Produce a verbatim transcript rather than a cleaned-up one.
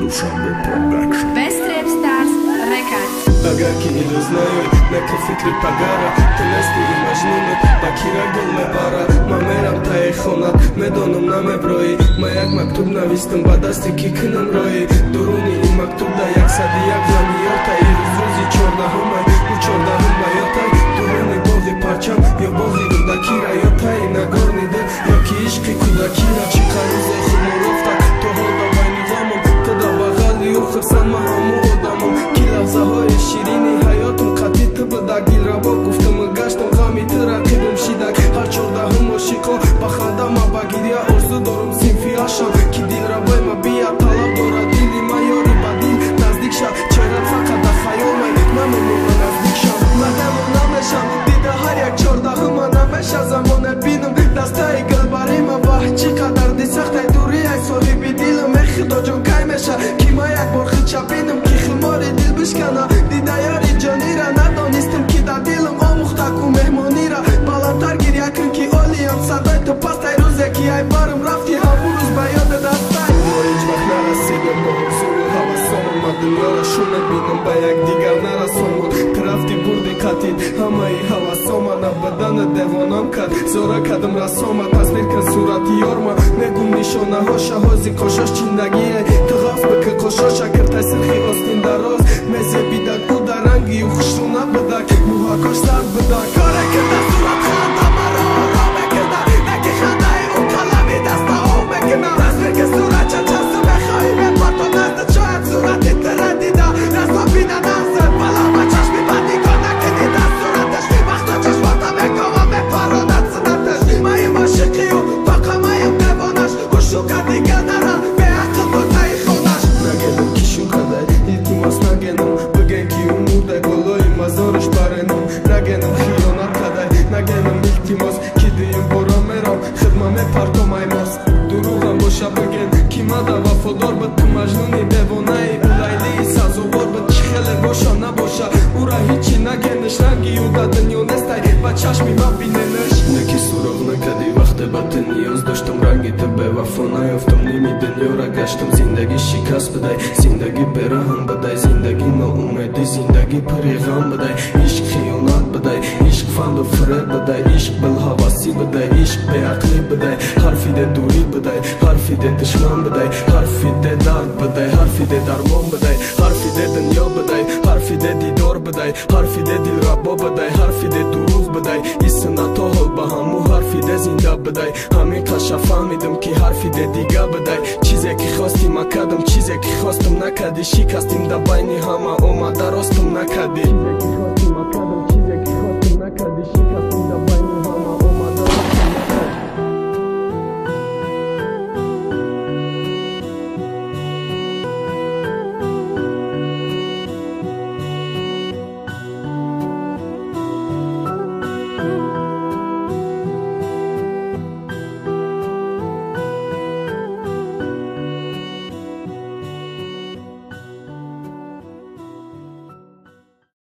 Dushanbe Production. Best Rap Stars Records. Agar ki iluznayo neke fikri pagara Tunesti imajnunut bakira gul mebara Ma meram tae khonat medonum namebroyi Ma yak maktub navistim ba dasti ki kinam royi Duruni in maktubda yak sadi yak zamiyotai Ruz ruzi chordahumay u chordahum mayotai Duruni boghi parcham yo boghi rudaki rayotai Nagorni de yoki ishqi kudaki ra Chikaruze khumorofta to holda bayni ghamum Tada baghali u khirsan ma hamu odamum Ki lahzahoy شیرینی حیاتم قطعی تو بدا گیل را با گفتم و گشتم غمی تو رقیبم شیدک هر چورده هم عاشقا بخنده ما بگیریا ارزو دارم سینفی آشان کی دیل را بای ما بیا طلب داره دیلی ما یاری با دیل نزدیک شد چهرت فقط در خیال من نمیمون نزدیک شد مدم و نمیشم دیده هر یک چورده هم نمیشه زمانه بینم دسته گل برای ما واه چی قدر دی سخته دوری ای صاحبی دیلم ای خدا جان کی میشه کی ما یک بار خود چپینم کی خماری دیل بشکنه دیده یاری جانی را ندانستم کی در دیلم آموخته کو مهمانی را بالاتر گریه کن کی آلیم صدای تو پست ای روزه کی ای بارم رفتی همون روز به یاد دستای ما هیچ وقت نرسیدم با حضور و حواسامون ما دنیا را شونه بینم به یک دیگر نرسامون ترفتی بردی قتید همه ای حواساما بدن دوانم کرد زورا کدم رساما تصویر کن صورتی یارما نگم نشانه ها شهازی کاشاش چندگیه تو غف بکن کاشاش اگر تاثیر خیواستین دراز مزه بیدک او در رنگی و خوشتونه بدک موهاکاش سر بدک کاره کرده صورت خنده مرا را بکرده نکی خنده اون قلمی دسته او بکنم تصویر که صورت چه چسته بخواهی بپر تو نزد شاید صورتی تردیده رسا بینه نزد بلا با چشمی بندی کن نکنی دست صورتش وقتا چشماتا بکامم بپرانت سنتش مایم عاشقی و باقا مایم دوانش خوشو کردی گل نرم به عقل بودای خونش نگنم کشو کده التماس نگنم بگن کی امورده گلای مزارش برنم نگنم خیانت کده نگنم التماس کی دیم برا میرم خدمم پرتومای ماست دروغم باشه بگن کی مده وفادار بود تو مجنونی دوانه اولیلی سازوار بود چی خیلی باشه نباشه او را هیچی نگنش رنگی او در دنیا نسته با چشمی ما بیننش نکی سراغ نکدی وقت بد نیاز داشتم رنگی تو به وفا نیافتم نیمی دنیا را گشتم زندگی شکست بدای زندگی برهم بدای زندگی ناامیدی زندگی پری غم بدای عشق خیانت بدای عشق فند و فریب بدای عشق بالحواسی بدای عشق به عقلی بدای حرفی ده دوری بدای حرفی ده دشمن بدای حرفی ده درد بدای حرفی ده درمان بدای حرفی ده دنیا بدای حرفی ده دیدار بدای حرفی ده دل ربا بدای حرفی ده دروغ بدای ایسنا تا حال با همو حرفی ده زنده بدای همین قشا فهمیدم که حرفی ده دیگه بدای چیزی که خواستی ما کردم چیزی که خواستم نکردی شکستیم در بین همه اومده راستم نکردی